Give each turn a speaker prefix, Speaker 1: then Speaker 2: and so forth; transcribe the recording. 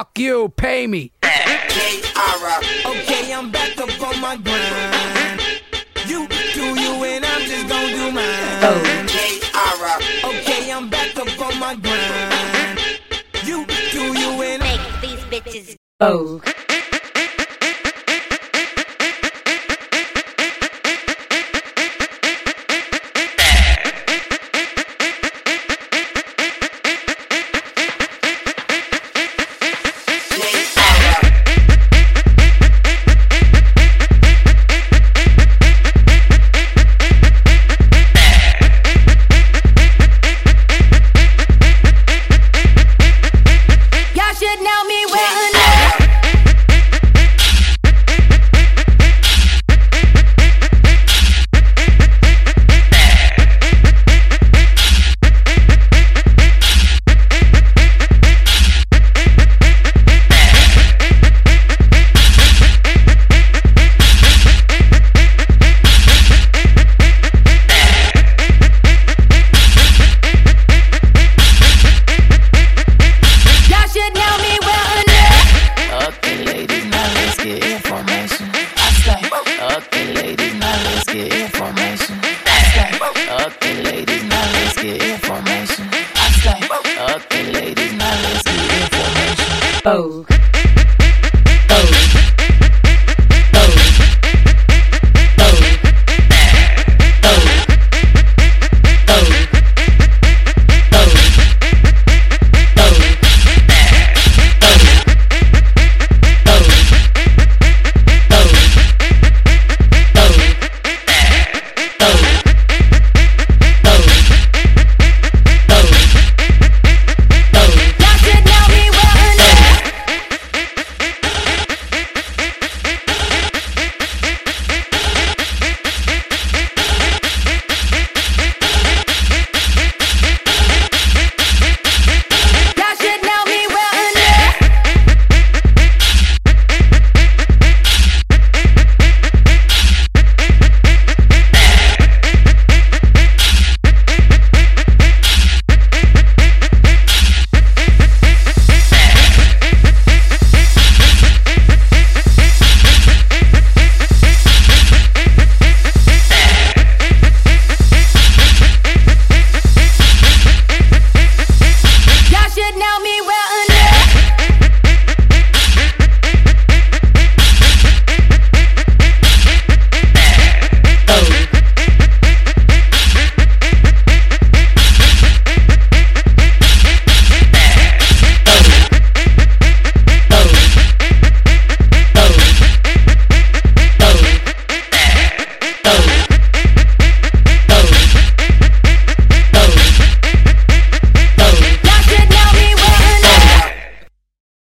Speaker 1: Fuck you, pay me.
Speaker 2: Okay, I'm back up on my grind. You do you and I'm just gon' do mine. Okay, I'm back up on my grind. You do you and
Speaker 3: Make these bitches go.